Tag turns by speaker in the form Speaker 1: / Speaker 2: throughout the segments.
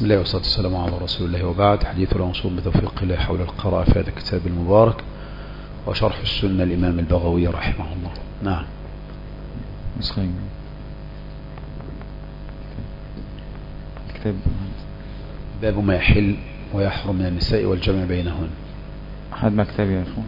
Speaker 1: بسم الله والصلاة والسلام على رسول الله، وبعد. حديث العنصوم بتوفيق الله حول القراءة في هذا الكتاب المبارك وشرح السنة الإمام البغوي رحمه الله. نعم.
Speaker 2: الكتاب
Speaker 1: باب ما يحل ويحرم من النساء والجمع بينهن.
Speaker 2: أحد ما كتاب يا أخوان.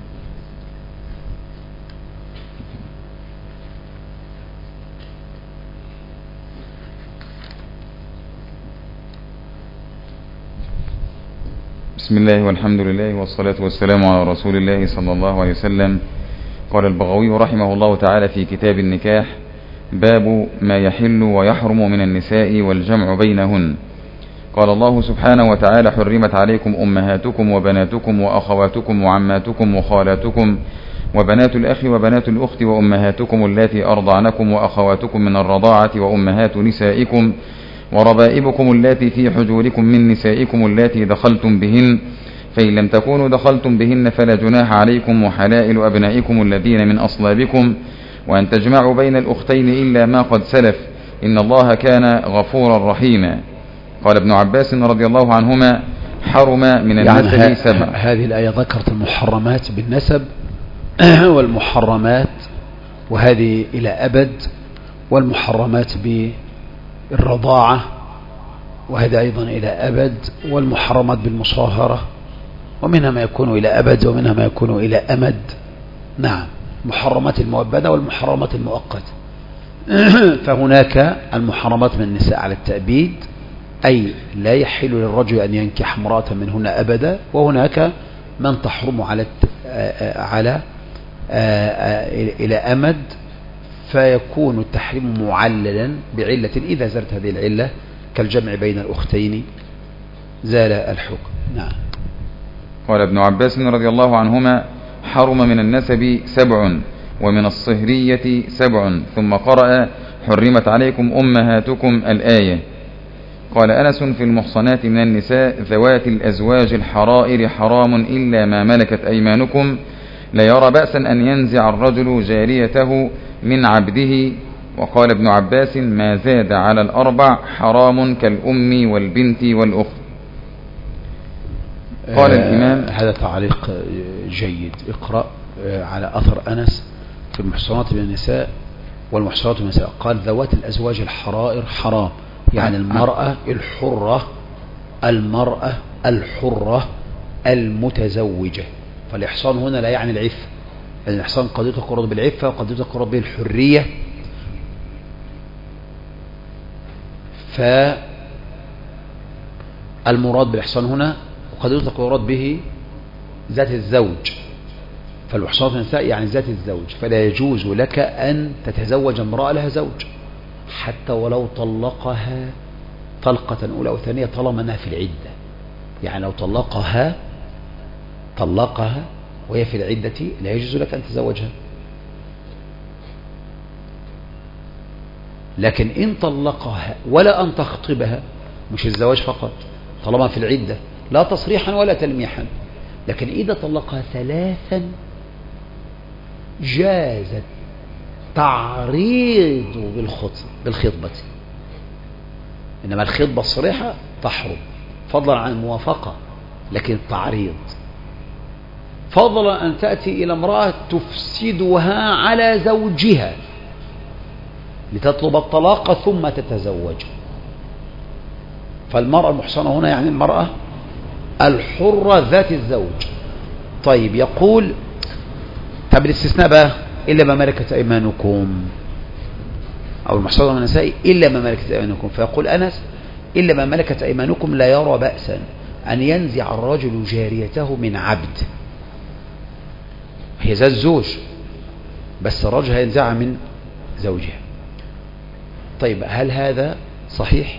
Speaker 2: بسم الله والحمد لله والصلاة والسلام على رسول الله صلى الله عليه وسلم. قال البغوي رحمه الله تعالى في كتاب النكاح: باب ما يحل ويحرم من النساء والجمع بينهن. قال الله سبحانه وتعالى: حرمت عليكم أمهاتكم وبناتكم وأخواتكم وعماتكم وخالاتكم وبنات الأخ وبنات الأخت وأمهاتكم اللاتي أرضعنكم وأخواتكم من الرضاعة وأمهات نسائكم وربائبكم اللاتي في حجوركم من نسائكم اللاتي دخلتم بهن، فإن لم تكونوا دخلتم بهن فلا جناح عليكم، وحلائل أبنائكم الذين من أصلابكم، وأن تجمعوا بين الأختين إلا ما قد سلف، إن الله كان غفورا رحيما. قال ابن عباس رضي الله عنهما: حرم من النسب سبع.
Speaker 1: هذه الآية ذكرت المحرمات بالنسب والمحرمات وهذه إلى أبد، والمحرمات بالرضاعة وهذا أيضا إلى أبد، والمحرمات بالمصاهرة ومنها ما يكون إلى أبد ومنها ما يكون إلى أمد. نعم، محرمات المؤبدة والمحرمات المؤقتة. فهناك المحرمات من النساء على التأبيد، أي لا يحل للرجل أن ينكح امرأة منهن أبدا، وهناك من تحرم على إلى أمد، فيكون التحريم معللا بعلة، إذا زالت هذه العلة كالجمع بين الأختين زال الحكم. نعم.
Speaker 2: قال ابن عباس رضي الله عنهما: حرم من النسب 7 ومن الصهرية 7، ثم قرأ: حرمت عليكم أمهاتكم الآية. قال أنس: في المحصنات من النساء ذوات الأزواج الحرائر حرام إلا ما ملكت أيمانكم، لا يرى بأسا أن ينزع الرجل جاريته من عبده. وقال ابن عباس: ما زاد على 4 حرام كالأم والبنت والأخت. قال الإمام:
Speaker 1: هذا تعليق جيد. اقرأ على أثر أنس: في المحصنات من النساء والمحصنات من النساء، قال ذوات الأزواج الحرائر حرام، يعني المرأة الحرة المتزوجة. فالإحصان هنا لا يعني العفة، يعني الإحصان قد يتقرض بالعفة وقد يتقرض بالحرية. فالمراد بالإحصان هنا وقد يتقرض به ذات الزوج، فالإحصان في النساء يعني ذات الزوج، فلا يجوز لك أن تتزوج امرأة لها زوج حتى ولو طلقها طلقة أولى أو ثانية، طالما أنها في العدة. يعني لو طلقها وهي في العدة لا يجوز لك أن تتزوجها. لكن إن طلقها ولا أن تخطبها، مش الزواج فقط، طالما في العدة لا تصريحا ولا تلميحا، لكن إذا طلقها 3 جاز تعريض بالخطبة، إنما الخطبة الصريحة تحرم فضلا عن الموافقة، لكن التعريض، فضلا أن تأتي إلى امرأة تفسدها على زوجها لتطلب الطلاق ثم تتزوج. فالمرأة المحصنة هنا يعني المرأة الحرة ذات الزوج. طيب، يقول: طب الاستثناء بقى إلا ما ملكت أيمانكم، أو المحصنة من النساء إلا ما ملكت أيمانكم. فيقول أنس: إلا ما ملكت أيمانكم لا يرى بأسا أن ينزع الرجل جاريته من عبد، هي ذات الزوج بس الرجل هينزعها من زوجها. طيب، هل هذا صحيح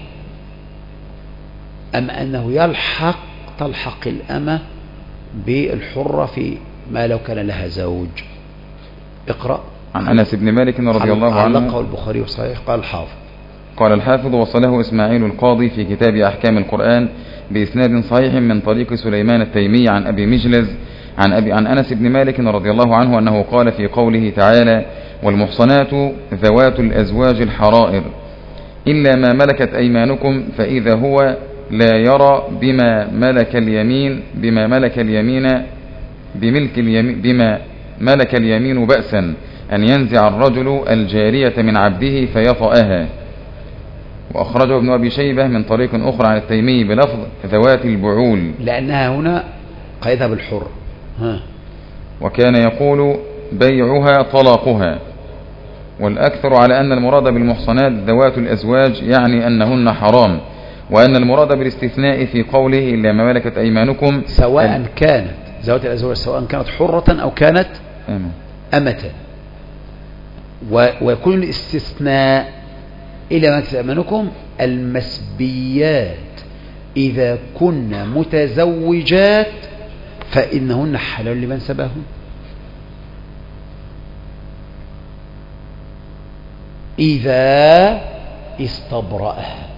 Speaker 1: أم أنه تلحق الأمة بالحرة في ما لو كان لها زوج؟ اقرأ.
Speaker 2: عن أنس بن مالك رضي الله عنه،
Speaker 1: علقه البخاري وصحيح. قال الحافظ:
Speaker 2: قال الحافظ: وصله إسماعيل القاضي في كتاب أحكام القرآن بإسناد صحيح من طريق سليمان التيمي عن أبي مجلز عن أنس بن مالك رضي الله عنه أنه قال في قوله تعالى: والمحصنات ذوات الأزواج الحرائر إلا ما ملكت أيمانكم، فإذا هو لا يرى بما ملك اليمين بما ملك اليمين بأسا أن ينزع الرجل الجارية من عبده فيطأها. وأخرجه ابن أبي شيبة من طريق أخرى عن التيمي بلفظ ذوات البعول،
Speaker 1: لأنها هنا قيدها بالحر.
Speaker 2: وكان يقول بيعها طلاقها. والأكثر على أن المراد بالمحصنات ذوات الأزواج يعني أنهن حرام، وأن المراد بالاستثناء في قوله إلا ما ملكت أيمانكم
Speaker 1: سواء كانت ذوات الأزواج سواء كانت حرة أو كانت أمة. ويكون الاستثناء إلا ما ملكت أيمانكم المسبيات إذا كن متزوجات فإنهن حلال لمن سباهن. إذا استبرأها،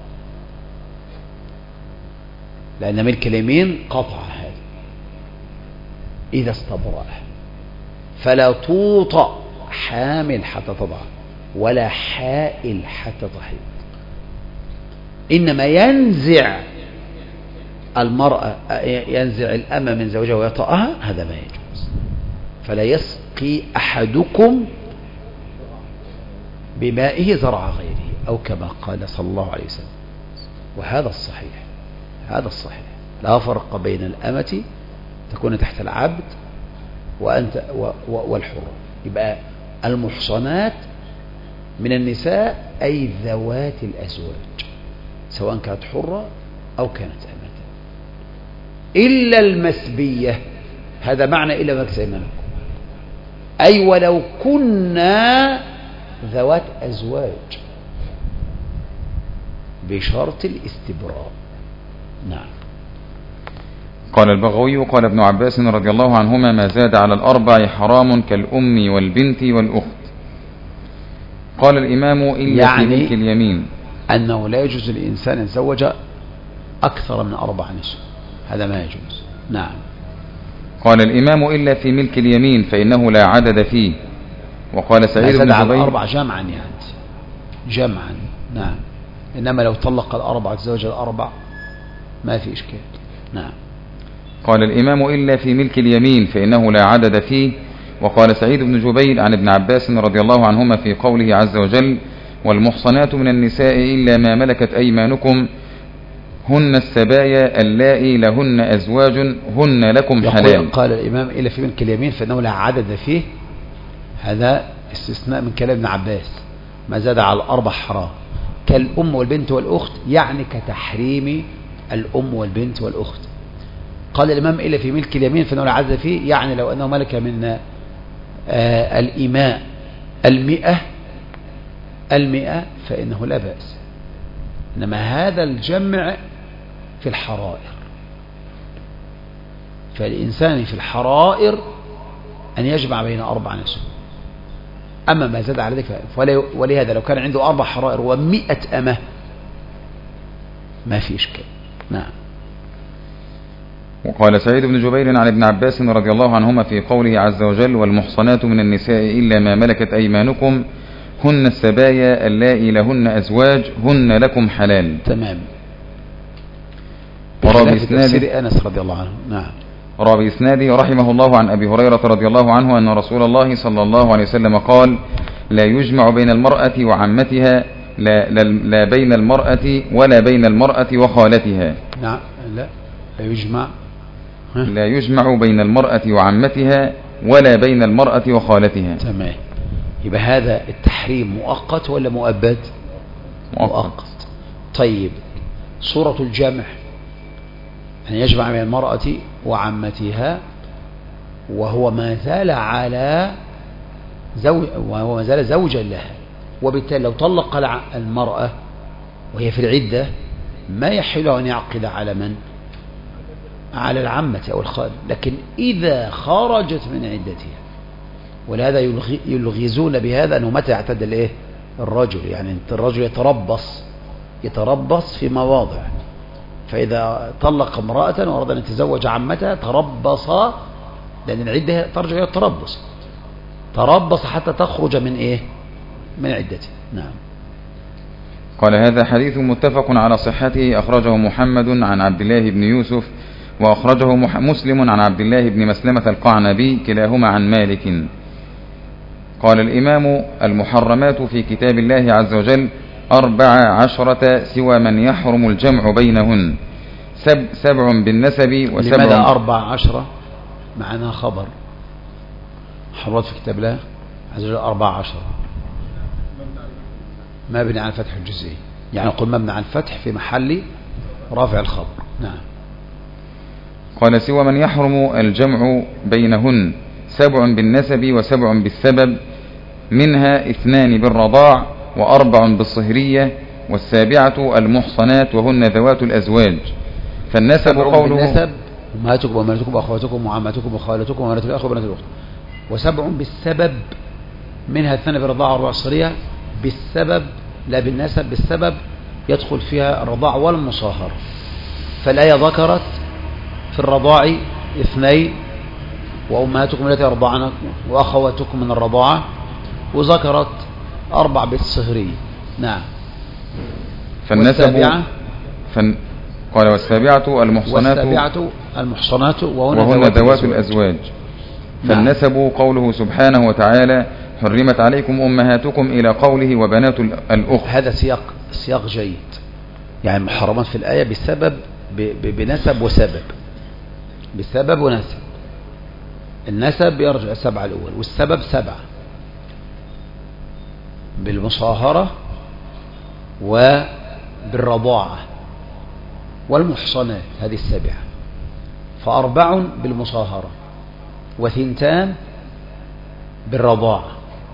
Speaker 1: لأن ملك اليمين قطع هذا. إذا استبرأها فلا توطأ حامل حتى تضع ولا حائل حتى تحيض، إنما ينزع الأمة من زوجها ويطأها، هذا ما يجوز. فلا يسقي أحدكم بمائه زرع غيره، أو كما قال صلى الله عليه وسلم. وهذا الصحيح، هذا الصحيح. لا فرق بين الأمة تكون تحت العبد والحرة. يبقى المحصنات من النساء أي ذوات الأزواج سواء كانت حرة أو كانت أمة، إلا المسبية. هذا معنى إلا ما ملكت أيمانكم، أي ولو كنا ذوات أزواج بشرط الاستبراء. نعم.
Speaker 2: قال البغوي قال ابن عباس رضي الله عنهما ما زاد على الأربع حرام كالأم والبنت والأخت. قال الإمام إلا في ملك اليمين،
Speaker 1: أنه لا يجوز للإنسان أن يتزوج أكثر من 4 نسوة، هذا ما يجوز. نعم.
Speaker 2: قال الإمام إلا في ملك اليمين فإنه لا عدد فيه. وقال سعيد بن جبير
Speaker 1: 4 جمعا، يعني جمعا. نعم. إنما لو طلق 4 تزوج 4 ما في إشكال. نعم.
Speaker 2: قال الإمام إلا في ملك اليمين فإنه لا عدد فيه. وقال سعيد بن جبير عن ابن عباس رضي الله عنهما في قوله عز وجل والمحصنات من النساء إلا ما ملكت أيمانكم هن السبايا اللائي لهن أزواج هن لكم حلال.
Speaker 1: قال الإمام إلا في ملك اليمين فإنه لا عدد فيه، هذا استثناء من كلام ابن عباس. ما زاد على 4 حرام كالأم والبنت والأخت، يعني كتحريم الأم والبنت والأخت. قال الإمام إلا في ملك اليمين فإنه لا عدد فيه، يعني لو أنه ملك من الإماء 100 فإنه لا بأس. إنما هذا الجمع في الحرائر، فالإنسان في الحرائر أن يجمع بين 4 نسوة. أما ما زاد على ذلك ولهذا لو كان عنده 4 حرائر و100 أمة ما في إشكال. نعم.
Speaker 2: وقال سعيد بن جبير عن ابن عباس رضي الله عنهما في قوله عز وجل والمحصنات من النساء إلا ما ملكت أيمانكم هن السبايا اللائي لهن أزواج هن لكم حلال.
Speaker 1: تمام.
Speaker 2: ورابي إسناده
Speaker 1: أنس رضي الله عنه. نعم.
Speaker 2: رابي إسناده رحمه الله عن أبي هريرة رضي الله عنه أن رسول الله صلى الله عليه وسلم قال لا يجمع بين المرأة وعمتها لا بين المرأة ولا بين المرأة وخالتها.
Speaker 1: نعم.
Speaker 2: لا يجمع بين المرأة وعمتها ولا بين المرأة وخالتها.
Speaker 1: تمام. يبقى هذا التحريم مؤقت ولا مؤبد؟ مؤقت. طيب صورة الجمع أن يجمع بين المرأة وعمتها وهو ما زال زوجا لها، وبالتالي لو طلق المرأة وهي في العدة ما يحل أن يعقد على من؟ على العمة أو الخال. لكن إذا خرجت من عدتها، ولهذا يلغزون بهذا أنه متى يعتد الرجل، يعني الرجل يتربص في مواضع، فإذا طلق امرأة وأراد أن يتزوج عمتها تربص، لأن العدة ترجع إلى التربص، تربص حتى تخرج من من عدته. نعم.
Speaker 2: قال هذا حديث متفق على صحته، أخرجه محمد عن عبد الله بن يوسف، وأخرجه مسلم عن عبد الله بن مسلمة القعنبي، كلاهما عن مالك. قال الإمام: المحرمات في كتاب الله عز وجل 14 سوى من يحرم الجمع بينهن، 7 بالنسب و7.
Speaker 1: لماذا 14؟ معناها خبر محرمات في كتاب الله عز وجل 14 مبني على الفتح الجزئي، يعني قل مبني على الفتح في محل رافع الخبر. نعم.
Speaker 2: قال: سوى من يحرم الجمع بينهن 7 بالنسب و7 بالسبب، منها 2 بالرضاع و4 بالصهرية، والسابعة المحصنات وهن ذوات الأزواج. فالنسب قوله
Speaker 1: بالنسب أمهاتكم وأمهاتكم وأخواتكم وعماتكم وخالتكم وبنات الأخ وبنات الأخت، و7 بالسبب، منها 2 بالرضاع و4 بالصهرية. بالسبب لا بالنسب، بالسبب يدخل فيها الرضاع والمصاهرة. فالآية ذكرت في الرضاع 2 وأمهاتكم التي أرضعنكم وأخواتكم من الرضاعة، وذكرت 4 بالصهرية. نعم.
Speaker 2: فالنسب قال: والسابعة
Speaker 1: المحصنات
Speaker 2: وهن ذوات الأزواج. فالنسب قوله سبحانه وتعالى: حرمت عليكم أمهاتكم، إلى قوله وبنات الأخت.
Speaker 1: هذا سياق جيد، يعني محرمات في الآية بسبب بنسب وسبب، بسبب ونسب. النسب يرجع 7 الأول، والسبب 7 بالمصاهرة وبالرضاعة والمحصنات، هذه 7. ف4 بالمصاهرة، و2 بالرضاعة،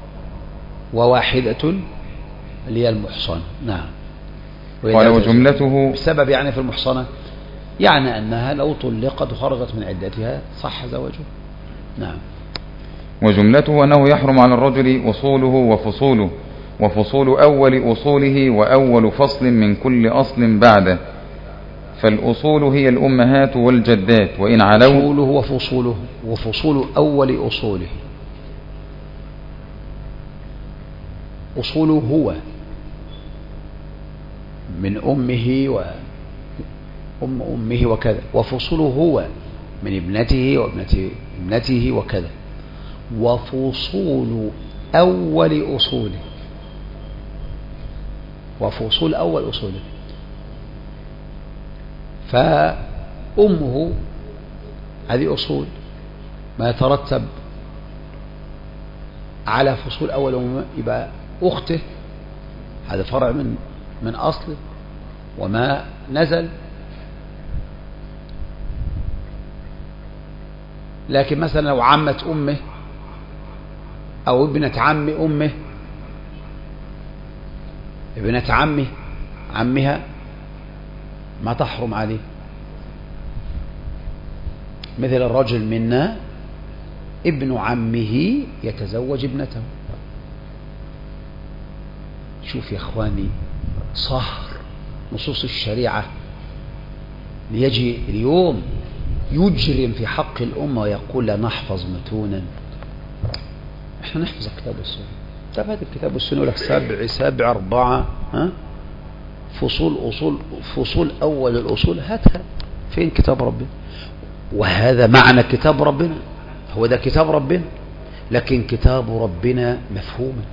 Speaker 1: و1 اللي هي المحصنة. نعم.
Speaker 2: قال: وجملته
Speaker 1: بسبب يعني في المحصنة، يعني أنها لو طلقت وخرجت من عدتها صح زواجه. نعم.
Speaker 2: وجملته أنه يحرم على الرجل أصوله وفصوله، وفصول أول أصوله وأول فصل من كل أصل بعده. فالأصول هي الأمهات والجدات، وإن علوا
Speaker 1: أصوله وفصوله، وفصول أول أصوله. أصوله هو من أمه وأم أمه وكذا، وفصوله هو من ابنته وابنة ابنته وكذا. وفصول أول أصوله، وفصول أول أصوله. فأمه هذه أصول ما يترتب على فصول أول أمه، يبقى أخته هذا فرع من أصله وما نزل. لكن مثلا لو عمة أمه أو ابنة عم أمه، ابنة عمها ما تحرم عليه. مثل الرجل منا ابن عمه يتزوج ابنته. شوف يا اخواني صهر نصوص الشريعة ليجي اليوم يجرم في حق الأمة ويقول لا نحفظ متونا. احنا نحفظ الكتاب والسنة. طب هذا الكتاب والسنة يقول لك 7 4 فصول أول الأصول. هاتها فين كتاب ربنا؟ وهذا معنى كتاب ربنا، هو ده كتاب ربنا. لكن كتاب ربنا مفهوما،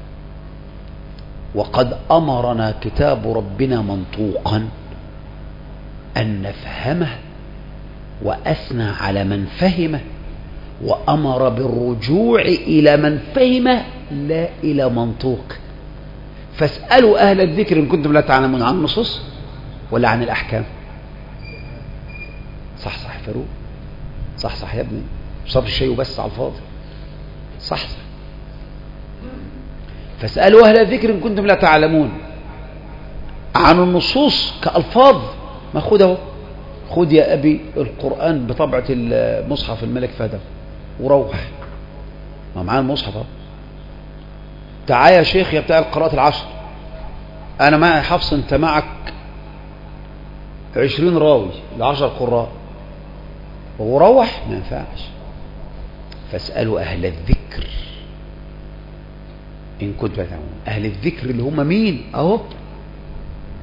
Speaker 1: وقد أمرنا كتاب ربنا منطوقا أن نفهمه، وأثنى على من فهمه، وأمر بالرجوع إلى من فهمه لا إلى منطوق. فاسألوا أهل الذكر إن كنتم لا تعلمون، عن النصوص ولا عن الأحكام؟ صح فاروق، صح يا ابني، صرف الشيء بس على الفاضي. صح. فاسألوا أهل الذكر إن كنتم لا تعلمون عن النصوص كألفاظ. ما خده، خد يا أبي القرآن بطبعة المصحف الملك فهد وروح، ما معاه المصحف. تعال يا شيخ يا بتاع القراءة العشر، أنا معي حفص، أنت معك 20 راوي ل10 قراء، وروح. ما ينفعش. فاسألوا أهل الذكر إن كنتم تعلمون. أهل الذكر اللي هم مين؟ أهو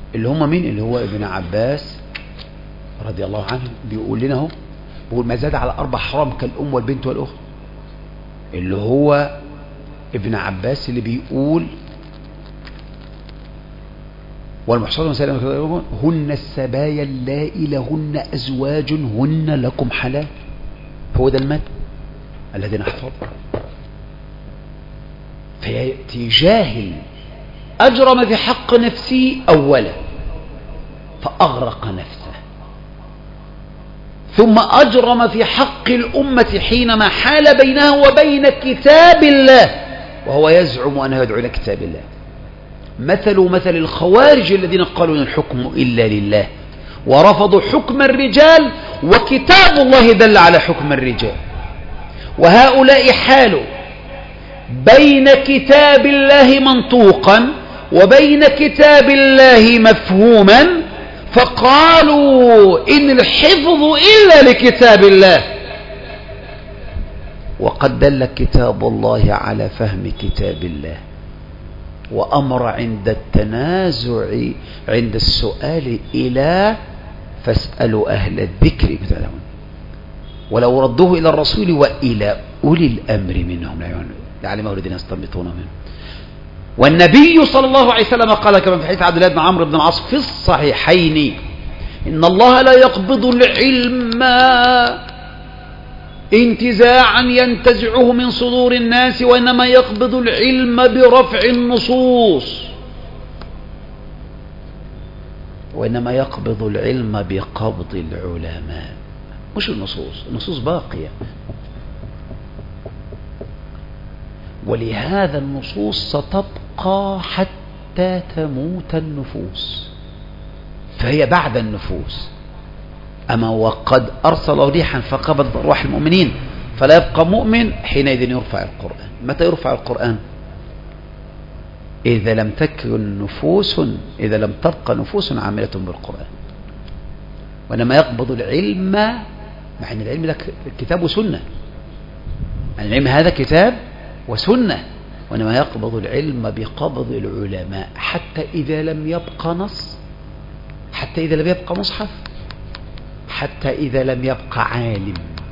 Speaker 1: اللي هم مين؟ اللي هو ابن عباس رضي الله عنه بيقول لنا اهو، بيقول ما زاد على 4 حرام كالأم والبنت والأخت. اللي هو ابن عباس اللي بيقول والمحصنات مسائل هن السبايا اللائي لهن أزواج هن لكم حلال. هو ده المتن الذي نحفظه. فيأتي جاهل أجرم في حق نفسه أولا فأغرق نفسه، ثم أجرم في حق الأمة حينما حال بينها وبين كتاب الله وهو يزعم أنه يدعو إلى كتاب الله. مثل الخوارج الذين قالوا إن الحكم إلا لله ورفضوا حكم الرجال وكتاب الله دل على حكم الرجال. وهؤلاء حالوا بين كتاب الله منطوقا وبين كتاب الله مفهوما، فقالوا إن الحفظ إلا لكتاب الله، وقد دل كتاب الله على فهم كتاب الله، وأمر عند التنازع عند السؤال إلى فاسألوا أهل الذكر مثلهم، ولو ردوه إلى الرسول وإلى أولي الأمر منهم لعلمه الذين يستنبطون منه. والنبي صلى الله عليه وسلم قال كما في حديث عبد الله بن عمرو بن العاص في الصحيحين إن الله لا يقبض العلم انتزاعا ينتزعه من صدور الناس، وإنما يقبض العلم برفع النصوص، وإنما يقبض العلم بقبض العلماء، مش النصوص باقية. ولهذا النصوص ستبقى حتى تموت النفوس، فهي بعد النفوس. أما وقد أرسل ريحا فقبضت أرواح المؤمنين فلا يبقى مؤمن، حينئذ يرفع القرآن. متى يرفع القرآن؟ إذا لم تبقى نفوس عاملة بالقرآن. وإنما يقبض العلم، مع أن العلم ده كتاب وسنة، العلم هذا كتاب وسنة، وإنما يقبض العلم بقبض العلماء حتى إذا لم يبقى نص، حتى إذا لم يبقى مصحف، حتى إذا لم يبقى عالم.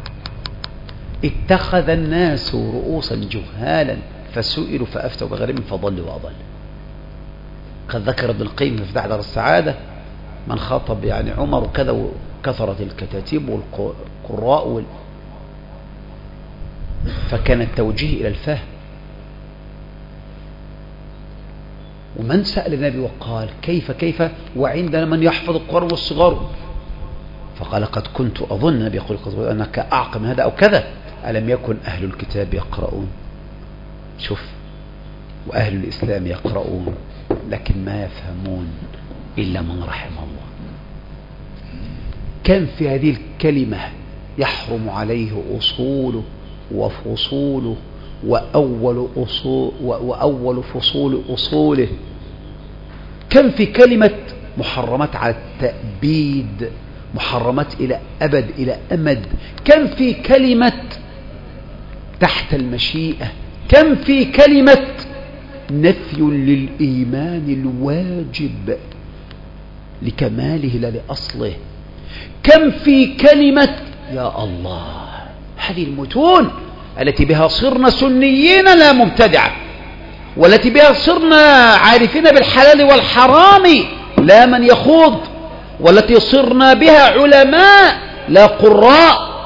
Speaker 1: اتخذ الناس رؤوسا جهالا فسئلوا فأفتوا بغيرهم فضلوا وأضل. قد ذكر ابن القيم في دار السعادة من خاطب عمر وكذا، وكثرت الكتاتيب والقراء فكان التوجيه إلى الفهم. ومن سأل النبي وقال كيف وعندنا من يحفظ القرآن والصغار، فقال قد كنت أظن، النبي يقول أنك أعقل من هذا أو كذا، ألم يكن أهل الكتاب يقرؤون؟ شوف، وأهل الإسلام يقرؤون لكن ما يفهمون إلا من رحم الله. كم في هذه الكلمة يحرم عليه أصوله وفصوله وأول فصول أصوله. كم في كلمة محرمات على التأبيد، محرمات إلى أبد إلى أمد. كم في كلمة تحت المشيئة. كم في كلمة نفي للإيمان الواجب لكماله لا لأصله. كم في كلمة يا الله. هذه المتون التي بها صرنا سنيين لا مبتدعة، والتي بها صرنا عارفين بالحلال والحرام لا من يخوض، والتي صرنا بها علماء لا قراء.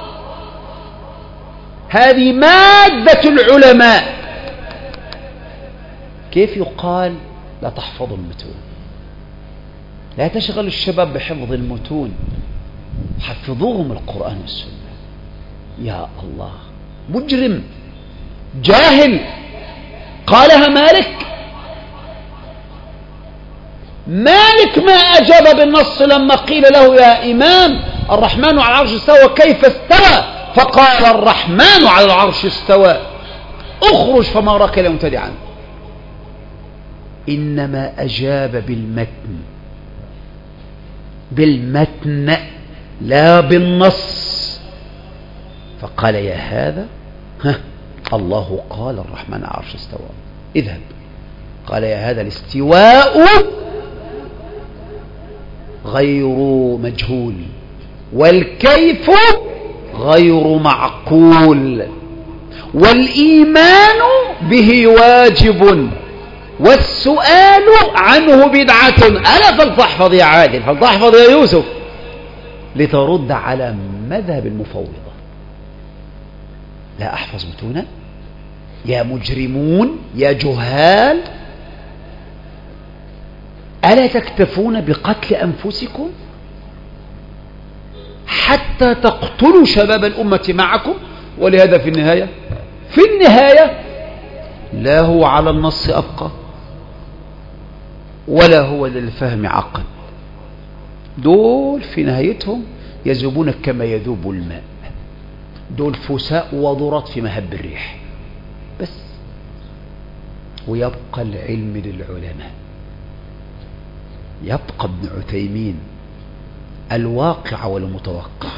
Speaker 1: هذه مادة العلماء. كيف يقال لا تحفظوا المتون؟ لا تشغل الشباب بحفظ المتون، حفظوهم القرآن والسنة. يا الله، مجرم جاهل قالها مالك ما أجاب بالنص لما قيل له يا إمام الرحمن على العرش استوى كيف استوى؟ فقال الرحمن على العرش استوى، اخرج فما راك إلا مبتدعا. إنما أجاب بالمتن لا بالنص. فقال يا هذا الله قال الرحمن على العرش استوى، اذهب. قال يا هذا الاستواء غير مجهول، والكيف غير معقول، والإيمان به واجب، والسؤال عنه بدعة. ألا فلتحفظ يا عادل، فلتحفظ يا يوسف، لترد على مذهب المفوضة. لا أحفظ متونا يا مجرمون يا جهال، ألا تكتفون بقتل أنفسكم حتى تقتلوا شباب الأمة معكم؟ ولهذا في النهاية لا هو على النص أبقى ولا هو للفهم عقل. دول في نهايتهم يذوبون كما يذوب الماء، دول فساء وضرات في مهب الريح بس. ويبقى العلم للعلماء، يبقى ابن عثيمين الواقع والمتوقع،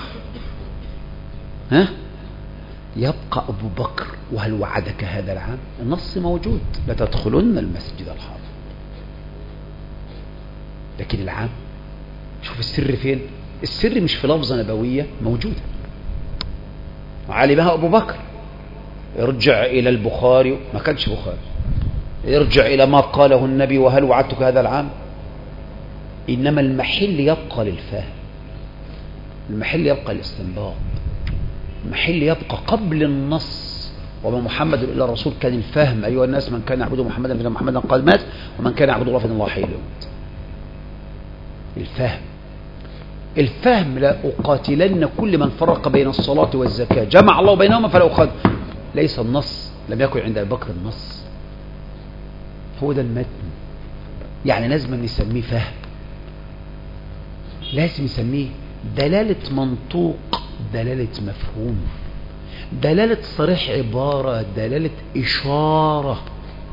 Speaker 1: يبقى أبو بكر وهل وعدك هذا العام؟ النص موجود، لتدخلن المسجد الحرام. لكن العام شوف السر فين؟ السر مش في لفظة نبوية موجودة علمها أبو بكر. ارجع إلى البخاري، ما كانش بخاري، ارجع إلى ما قاله النبي وهل وعدتك هذا العام. إنما المحل يبقى للفهم، المحل يبقى للاستنباط، المحل يبقى قبل النص. وما محمد إلا الرسول. كان الفهم أيها الناس، من كان يعبد محمدا فإن محمدا قد مات، ومن كان يعبد الله فإن الله حي لا يموت. الفهم لا أقاتلن كل من فرق بين الصلاة والزكاة، جمع الله بينهما فلا أخذ. ليس النص، لم يكن عند أبي بكر النص، هو ده المتن. يعني لازم نسميه فهم، لازم نسميه دلالة منطوق، دلالة مفهوم، دلالة صريح عبارة، دلالة إشارة.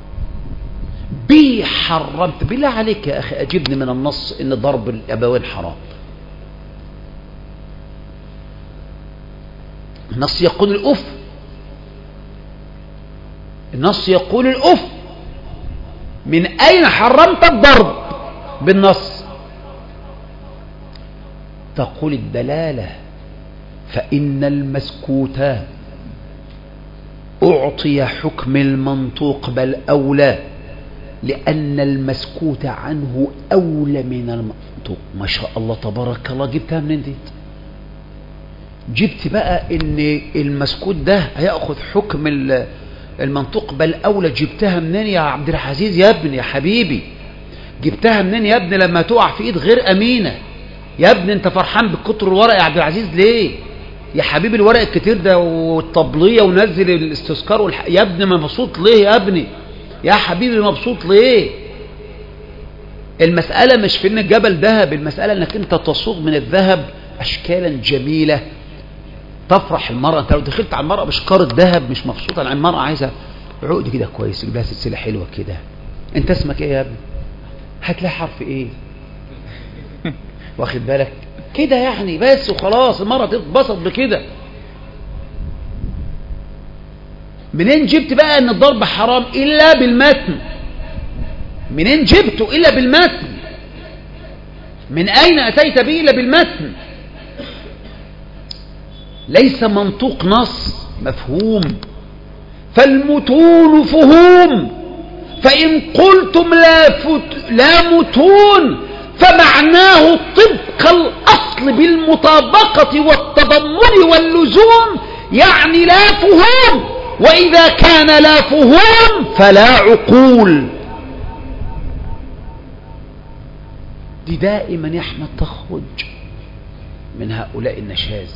Speaker 1: بي حرمت، بالله عليك يا أخي أجبني من النص إن ضرب الأبوين حرام. النص يقول الأف، النص يقول الأف. من أين حرمت الضرب بالنص؟ تقول الدلالة. فإن المسكوت أعطي حكم المنطوق بل أولى، لأن المسكوت عنه أولى من المنطوق. ما شاء الله تبارك الله، جبتها منين دي؟ جبت بقى إن المسكوت ده هيأخذ حكم المنطوق بل أولى. جبتها منين يا عبد العزيز يا ابني يا حبيبي؟ جبتها منين يا ابني لما تقع في إيد غير أمينة؟ يا ابني انت فرحان بكتر الورق يا عبد العزيز ليه يا حبيبي؟ الورق الكتير ده والطبلية ونزل الاستذكار يا ابني مبسوط ليه يا ابني يا حبيبي؟ مبسوط ليه؟ المسألة مش في ان الجبل ذهب، المسألة انك انت تصوغ من الذهب اشكالا جميلة تفرح المرأة. انت لو دخلت على المرأة بشكارة ذهب مش مبسوطة، عن المرأة عايزة عقد كده كويس، يجيب لها سلسلة حلوة كده. انت اسمك ايه يا ابني؟ هتلاقي حرف ايه؟ واخد بالك كده يعني بس وخلاص، المرأة تتبسط بكده. منين جبت بقى ان الضرب حرام الا بالمتن؟ منين جبته الا بالمتن؟ من اين اتيت به الا بالمتن؟ ليس منطوق نص، مفهوم. فالمتون فهوم، فإن قلتم لا متون فمعناه طبق الأصل بالمطابقة والتضمن واللزوم، يعني لا فهوم. وإذا كان لا فهوم فلا عقول. دي دائما يا أحمد تخرج من هؤلاء النشاز.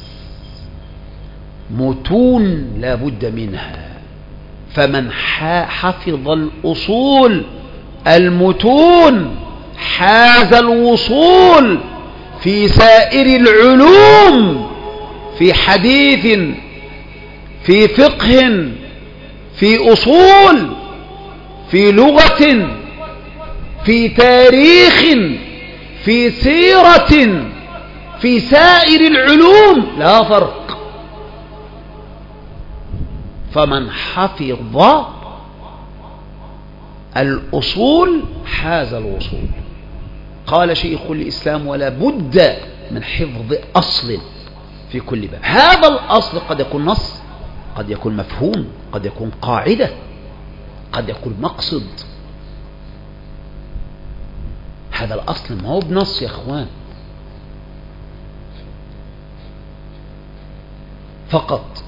Speaker 1: متون لا بد منها، فمن حفظ الأصول المتون حاز الوصول في سائر العلوم، في حديث، في فقه، في أصول، في لغة، في تاريخ، في سيرة، في سائر العلوم لا فرق. فمن حفظ الأصول حاز الوصول. قال شيخ الإسلام: ولا بد من حفظ أصل في كل باب. هذا الأصل قد يكون نص، قد يكون مفهوم، قد يكون قاعدة، قد يكون مقصد. هذا الأصل ما هو بنص يا أخوان فقط.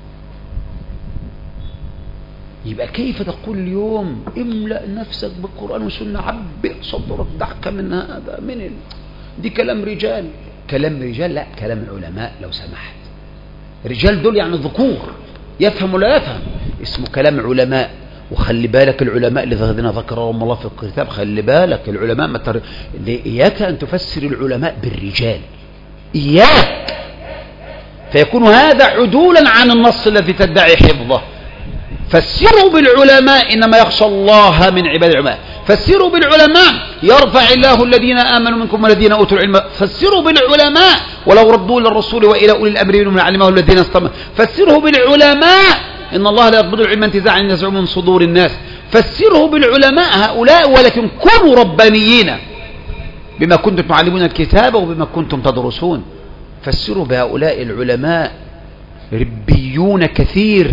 Speaker 1: يبقى كيف تقول اليوم املأ نفسك بالقرآن والسنة، عبئ صدرك، دعك من هذا دي كلام رجال. كلام رجال؟ لا، كلام العلماء لو سمحت. رجال دول يعني ذكور، يفهم ولا يفهم، اسمه كلام علماء. وخلي بالك العلماء الذين ذكرهم الله في الكتاب، خلي بالك العلماء إياك أن تفسر العلماء بالرجال، إياك، فيكون هذا عدولا عن النص الذي تدعي حفظه. فسروا بالعلماء، إنما يخشى الله من عباد العلماء. فسروا بالعلماء يرفع الله الذين آمنوا منكم والذين أوتوا العلم. فسروا بالعلماء ولو ردوا إلى الرسول وإلى أولي الأمر منهم لعلمه الذين استمعوا. فسروا بالعلماء إن الله لا يقبض العلم انتزاعا ينزع من صدور الناس. فسره بالعلماء هؤلاء، ولكن كونوا ربانيين بما كنتم تعلمون الكتاب وبما كنتم تدرسون. فسروا بهؤلاء العلماء، ربيون كثير.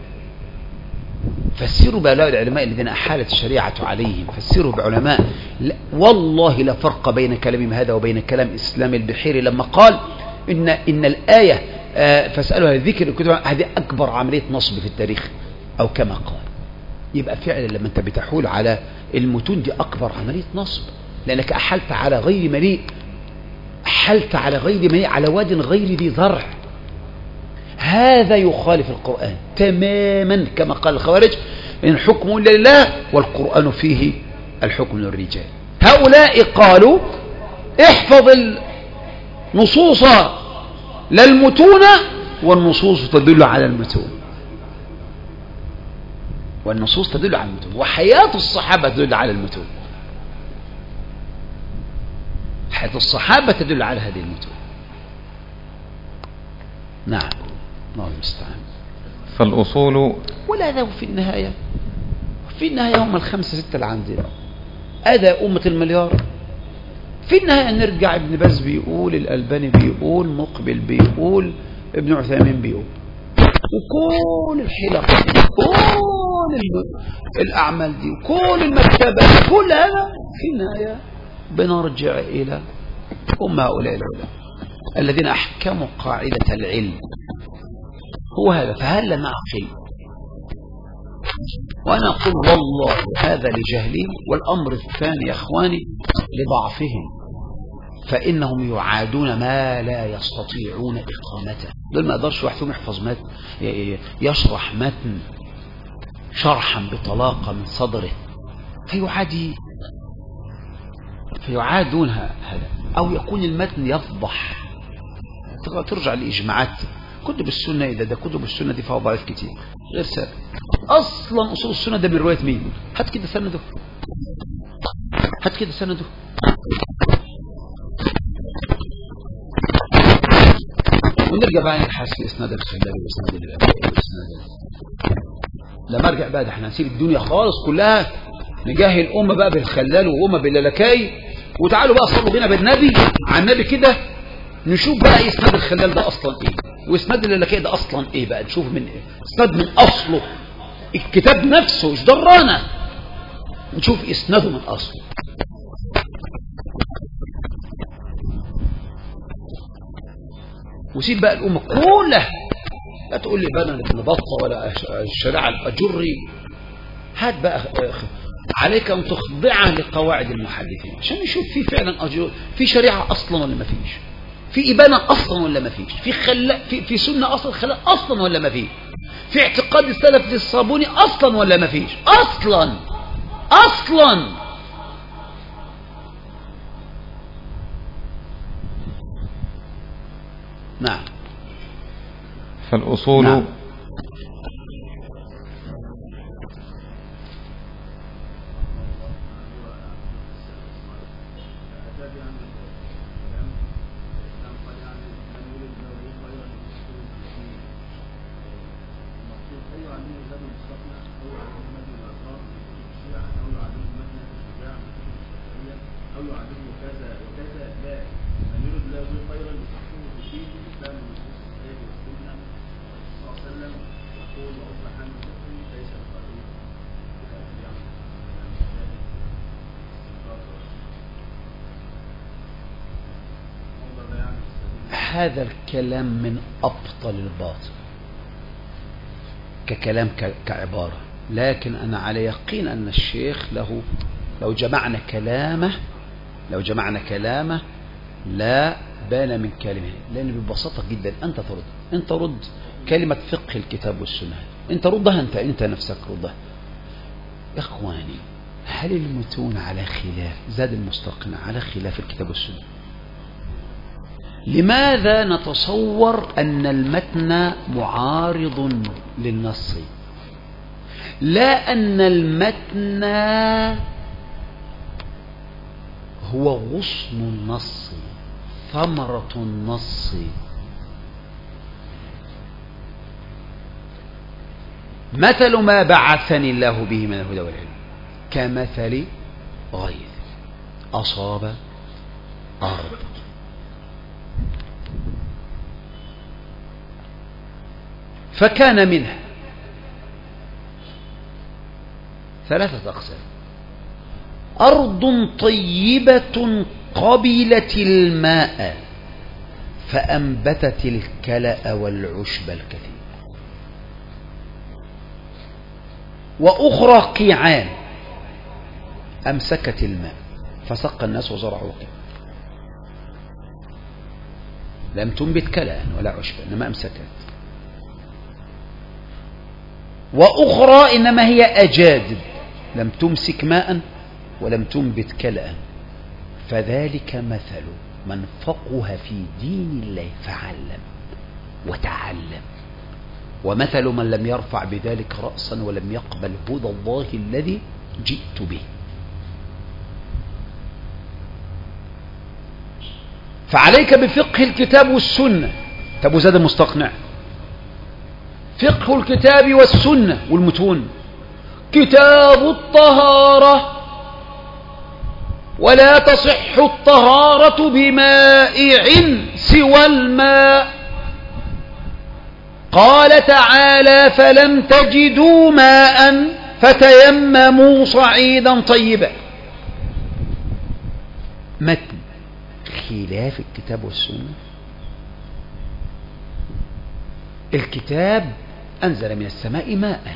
Speaker 1: فسروا بهؤلاء العلماء الذين أحالت الشريعة عليهم. فسروا بعلماء. والله لا فرق بين كلامهم هذا وبين كلام إسلام البحيري لما قال إن الآية فاسألوا الذكر الكتب، هذه أكبر عملية نصب في التاريخ، أو كما قال. يبقى فعلا لما أنت بتحول على المتون دي أكبر عملية نصب، لأنك أحلت على غير مليء، أحلت على غير مليء، على واد غير ذي زرع. هذا يخالف القرآن تماما، كما قال الخوارج: إن الحكم إلا لله والقرآن فيه الحكم للرجال. هؤلاء قالوا: احفظ النصوص لا المتون، والنصوص تدل على المتون، والنصوص تدل على المتون، وحياة الصحابة تدل على المتون، حياة الصحابة تدل على هذه المتون. نعم، الله المستعان.
Speaker 2: فالأصول،
Speaker 1: ولا ذو في النهاية هم الخمسة ستة اللي عندنا، هذا أمة المليار. في النهاية نرجع، ابن باز بيقول، الألباني بيقول، مقبل بيقول، ابن عثيمين بيقول، وكل الحلق، كل الأعمال دي، وكل المكتبة، كل هذا في النهاية بنرجع إلى هؤلاء العلماء الذين أحكموا قاعدة العلم. هو هذا. فهل نعقل؟ وأنا أقول والله هذا لجهلهم، والأمر الثاني يا أخواني لضعفهم، فإنهم يعادون ما لا يستطيعون إقامته. دول ما يقدرش واحد فيهم يحفظ متن، يشرح متن شرحا بطلاقة من صدره، فيعادون هذا، أو يكون المتن يفضح. ترجع لإجماعات كتب السنة، إذا ده كتب السنة دي فيها ضعيف كتير غير سابق. أصلا أصول السنة ده من رواية مين؟ هات كده سنده، هات كده سنده. ونرجع بقى نبحث في إسناد الخلال وإسناد الأبواب وإسناد. لما أرجع بقى ده احنا هنسيب الدنيا خالص كلها، نجاهل الأمة بقى بالخلال وأمة باللالكاي، وتعالوا بقى صلوا بينا بالنبي على النبي كده، نشوف بقى إسناد الخلال ده أصلا إيه، وإسناد اللالكاي ده أصلا إيه بقى، نشوف من إسناد من أصله، الكتاب نفسه إيش درانا، نشوف إسناده من أصله. وسيب بقى الأمة كلها، لا تقول لي بقى أنا ابن بطة ولا الشريعة الأجري. هات بقى عليك أن تخضعه لقواعد المحدثين عشان نشوف في فعلا أجر، في شريعة أصلا ولا ما فيش، في إبانة أصلا ولا ما فيش، في سنة أصلا خلاء أصلا ولا ما فيش، في اعتقاد السلف الصابوني أصلا ولا ما فيش، أصلا نعم.
Speaker 2: فالأصول
Speaker 1: نعم.
Speaker 3: أو يعلمه كذا وكذا، لا، من يرد الله به خيرا يفقهه في الدين الإسلام والنصوص الصحيحة والسنة. صلى الله عليه وسلم يقول: وأصبح عن المسلم ليس بقليل
Speaker 1: هذا الكلام من أبطل الباطل ككلام كعبارة، لكن أنا على يقين أن الشيخ له لو جمعنا كلامه لا بان من كلمه، لأن ببساطة جدا أنت رد كلمة فقه الكتاب والسنة، أنت ردها، أنت نفسك ردها. يا إخواني، هل المتون على خلاف زاد المستقنع على خلاف الكتاب والسنة؟ لماذا نتصور أن المتن معارض للنص، لا أن المتن هو غصن النص، ثمرة النص؟ مثل ما بعثني الله به من الهدى والعلم كمثل غيث أصاب أرض فكان منها 3 أقسام: أرض طيبة قبلت الماء فأنبتت الكلأ والعشب الكثير، وأخرى قيعان أمسكت الماء فسق الناس وزرعوا لم تنبت كلأ ولا عشبا إنما أمسكت، وأخرى إنما هي أجادب لم تمسك ماء ولم تنبت كلأ. فذلك مثل من فقه في دين الله فعلم وتعلم، ومثل من لم يرفع بذلك رأسا ولم يقبل هدى الله الذي جئت به. فعليك بفقه الكتاب والسنة. طب وزاد المستقنع فقه الكتاب والسنة والمتون: كتاب الطهارة، ولا تصح الطهارة بمائع سوى الماء. قال تعالى: فلم تجدوا ماء فتيمموا صعيدا طيبا. متن خلاف الكتاب والسنة. الكتاب أنزل من السماء ماء،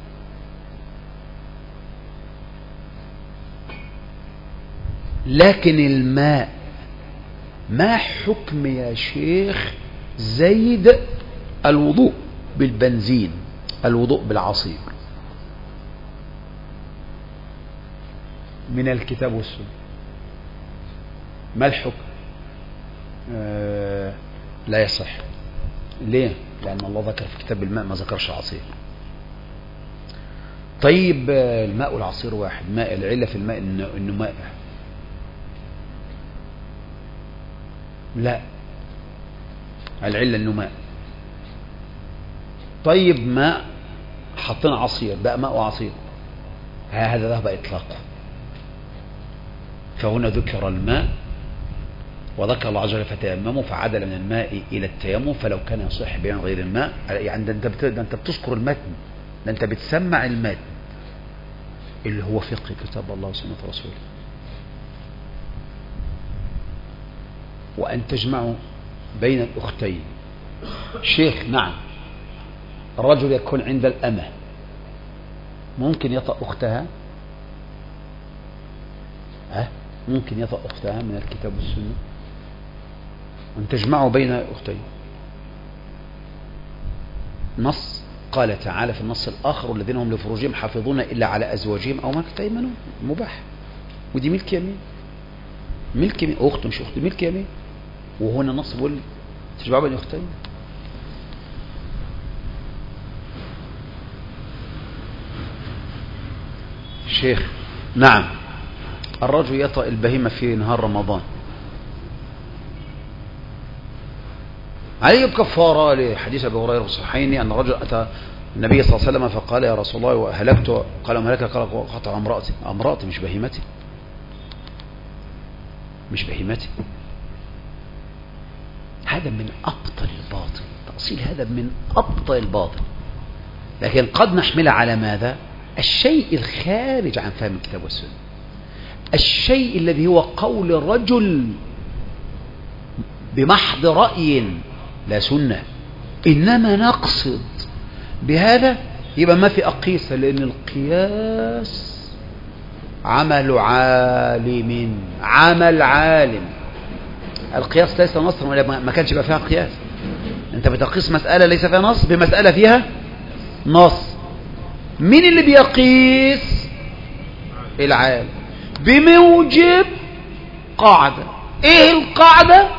Speaker 1: لكن الماء ما حكم يا شيخ زيد الوضوء بالبنزين، الوضوء بالعصير؟ من الكتاب والسنة. ما الحكم؟ لا يصح. ليه؟ لأن الله ذكر في كتاب الماء ما ذكرش عصير. طيب الماء والعصير واحد، ماء العلة في الماء إنه ماء. لا، العلة إنه ماء. طيب ماء حطينا عصير بقى ماء وعصير، هذا ذهب إطلاقه. فهنا ذكر الماء وذكر الله عز وجل فتيمموا، فعدل من الماء إلى التيمم، فلو كان يصح بين غير الماء. يعني أنت بتذكر المتن، ده أنت بتسمع المتن اللي هو فقه كتاب الله وسنة رسوله. وأن تجمعوا بين الأختين. شيخ، نعم، الرجل يكون عند الأمة ممكن يطأ أختها، ممكن يطأ أختها من الكتاب والسنة، وأن تجمعوا بين الأختين. نص قال تعالى في النص الآخر: والذين هم لفروجهم حافظون إلا على أزواجهم أو ما ملكت أيمانهم. مباح، ودي ملك يمين، ملك يمين، أخت مش أخت، ملك يمين. وهنا النص بيقول تجمعوا بين الأختين. شيخ، نعم، الرجل يطأ البهيمة في نهار رمضان، عليه بكفارة لحديث أبي هريرة في الصحيحين أن الرجل أتى النبي صلى الله عليه وسلم فقال: يا رسول الله هلكت. قال: ما هلك؟ قال: قطع امرأتي مش بهيمتي. مش بهيمته. هذا من أبطل الباطل، تأصيل هذا من أبطل الباطل. لكن قد نحملها على ماذا؟ الشيء الخارج عن فهم الكتاب والسنة، الشيء الذي هو قول الرجل بمحض رأي لا سنة، إنما نقصد بهذا يبقى ما في أقيسة، لأن القياس عمل عالم، عمل عالم. القياس ليس نصا، ولا ما كانش يبقى فيها قياس. أنت بتقيس مسألة ليس فيها نص بمسألة فيها نص. مين اللي بيقيس؟ العالم بموجب قاعدة. ايه القاعدة؟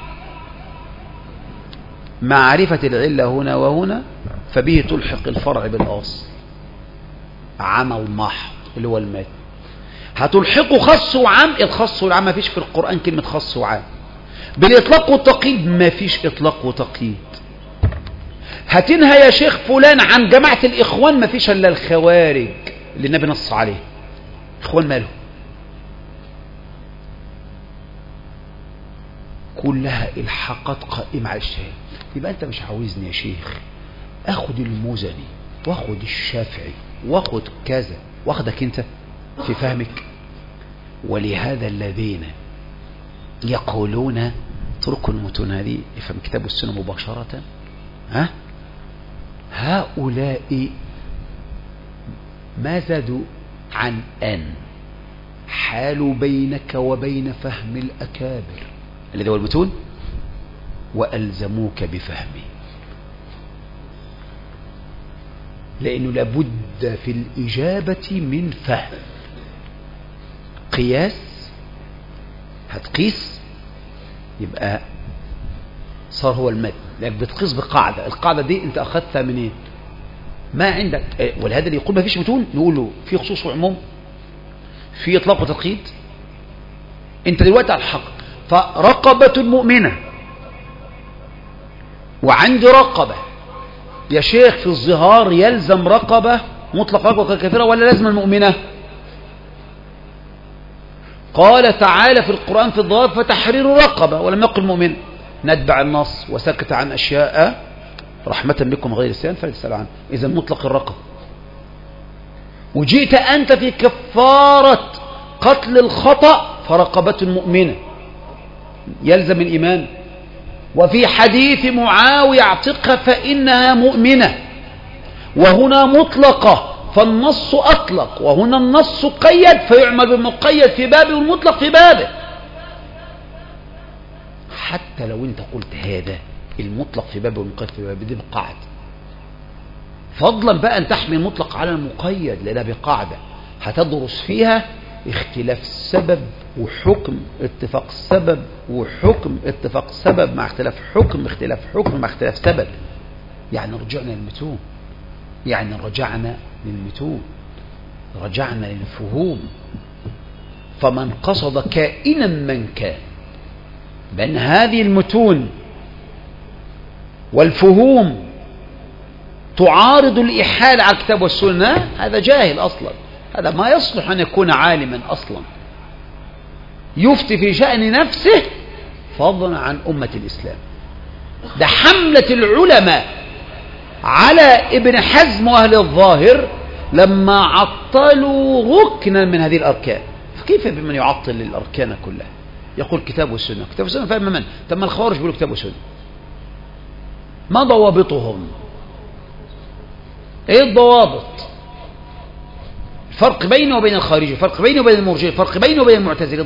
Speaker 1: معرفة العلة هنا وهنا، فبه تلحق الفرع بالأصل. عمل محض اللي هو المتن. هتلحقه خص وعام. الخص والعام ما فيش في القرآن كلمة خص وعام. بالإطلاق والتقييد ما فيش إطلاق وتقييد. هتنهى يا شيخ فلان عن جماعة الإخوان، ما فيش إلا الخوارج اللي النبي نص عليه. إخوان ماله؟ كلها الحاقات قائمة على الشهادة. يبقى أنت مش عاوزني يا شيخ أخد المزني وأخد الشافعي وأخد كذا وأخدك أنت في فهمك. ولهذا الذين يقولون ترك المتون هذه يفهم كتاب السنة مباشرة، هؤلاء ما زادوا عن أن حالوا بينك وبين فهم الأكابر الذي هو المتون، وألزموك بفهمه. لأنه لابد في الإجابة من فهم. قياس، هتقيس يبقى صار هو المتن، لأنك بتقيس بقاعدة. القاعدة دي أنت أخذتها منين؟ ما عندك. ولهذا اللي يقول ما فيش متون نقول له في خصوص وعموم، في إطلاق وتقييد. أنت دلوقتي على الحق. فرقبة مؤمنة، وعندي رقبة يا شيخ في الظهار، يلزم رقبة مطلق رقبة كثيرة ولا لازم المؤمنة؟ قال تعالى في القرآن في الظهار فتحرير رقبة، ولم يقل مؤمنة. نتبع النص وسكت عن أشياء رحمة بكم غير السيان فلتسأل عنه. إذا مطلق الرقبة. وجئت أنت في كفارة قتل الخطأ فرقبة مؤمنة يلزم الإيمان. وفي حديث معاوية اعتقها فإنها مؤمنة، وهنا مطلقة فالنص أطلق، وهنا النص قيد فيعمل بالمقيد في بابه والمطلق في بابه. حتى لو انت قلت هذا المطلق في بابه والمقيد في بابه دي بقاعدة، فضلا بقى أن تحمل المطلق على المقيد لأنها بقاعدة هتدرس فيها اختلاف سبب وحكم، اتفاق سبب وحكم، اتفاق سبب مع اختلاف حكم، اختلاف حكم مع اختلاف سبب. يعني رجعنا للمتون، يعني رجعنا للمتون، رجعنا للفهوم. فمن قصد كائنا من كان بأن هذه المتون والفهوم تعارض الإحالة على الكتاب والسنة، هذا جاهل أصلا، هذا ما يصلح أن يكون عالما أصلا، يفتي في شأن نفسه فضلا عن أمة الإسلام. ده حملة العلماء على ابن حزم وأهل الظاهر لما عطلوا ركنا من هذه الأركان. فكيف بمن يعطل الأركان كلها؟ يقول كتاب والسنة، كتاب والسنة فهم من؟ تم الخوارج بيقولوا كتاب والسنة. ما ضوابطهم؟ ايه الضوابط؟ الفرق بيني وبين الخارجي، الفرق بيني وبين المرجئة، الفرق بيني وبين المعتزلة.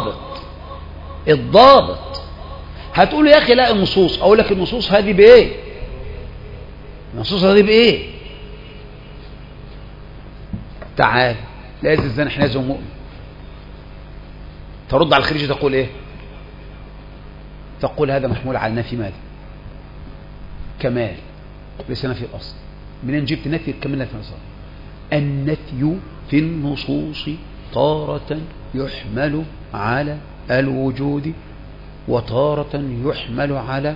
Speaker 1: الضابط. هتقول يا أخي لا النصوص، أقول لك النصوص هذه بإيه؟ النصوص هذه بإيه؟ تعال لا يزن الزاني حين يزن مؤمن. ترد على الخارجي تقول إيه؟ تقول هذا محمول على النفي. ماذا؟ كمال، ليس نفي الأصل. منين جبت نفي الكمال؟ نفي الأصل. النفي في النصوص تارة يحمل على الوجود، وتارة يحمل على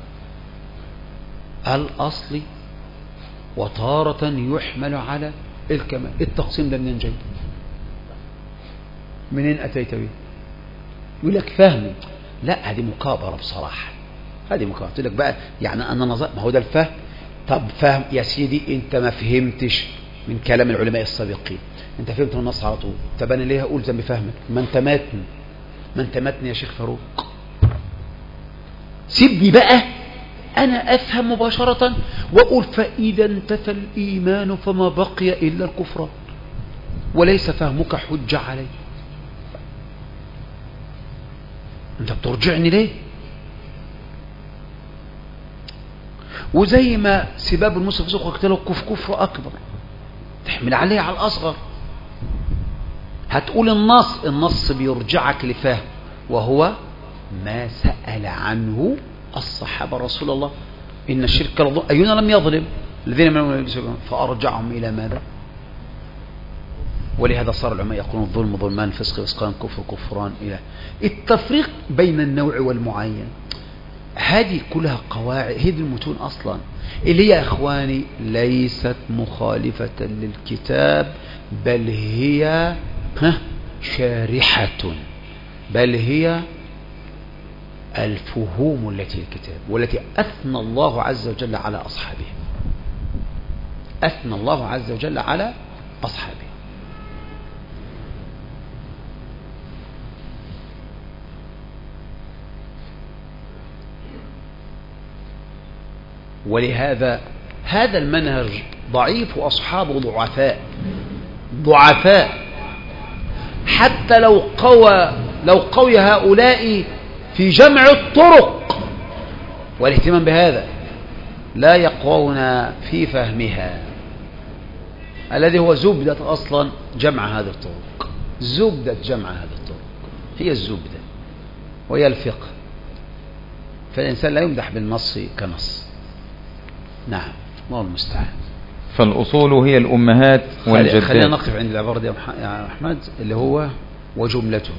Speaker 1: الأصل، وتارة يحمل على الكمال. التقسيم ده منين جاي؟ منين أتيت به؟ يقول لك فهمي. لا، هذه مكابرة بصراحة، هذه مكابرة. قلت لك بقى يعني أنا ما هو ده الفهم. طب فهم يا سيدي، أنت ما فهمتش من كلام العلماء السابقين، أنت فهمت النص على طول. طب أنا ليه أقول ذنب فهمك؟ ما أنت متن يا شيخ فاروق. سيبني بقى أنا أفهم مباشرة وأقول فإذا انتفى الإيمان فما بقي إلا الكفران، وليس فهمك حجة علي. أنت بترجعني ليه؟ وزي ما سباب المسلم فسوق وقتله كفر أكبر، تحمل عليه على الأصغر. هتقول النص بيرجعك لفهم، وهو ما سأل عنه الصحابة رسول الله. إن الشرك لظلم، أينا لم يظلم الذين من فأرجعهم إلى ماذا؟ ولهذا صار العلماء يقولون الظلم ظلمان، الفسق فسقان، كفر كفران، إلى التفريق بين النوع والمعين. هذه كلها قواعد، هذه المتون أصلا اللي هي يا إخواني ليست مخالفة للكتاب، بل هي شارحة، بل هي الفهوم التي الكتاب، والتي أثنى الله عز وجل على أصحابه، أثنى الله عز وجل على أصحابه. ولهذا هذا المنهج ضعيف وأصحابه ضعفاء. حتى لو قوي هؤلاء في جمع الطرق والاهتمام بهذا، لا يقوون في فهمها، الذي هو زبدة أصلا جمع هذه الطرق. زبدة جمع هذه الطرق هي الزبدة، وهي الفقه. فالإنسان لا يمدح بالنص كنص. نعم، الله المستعان.
Speaker 2: فالأصول هي الأمهات والجدات.
Speaker 1: خلينا نقف عند العبارة دي يا أحمد، اللي هو وجملته.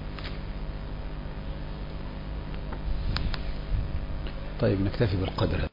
Speaker 1: طيب نكتفي بالقدر.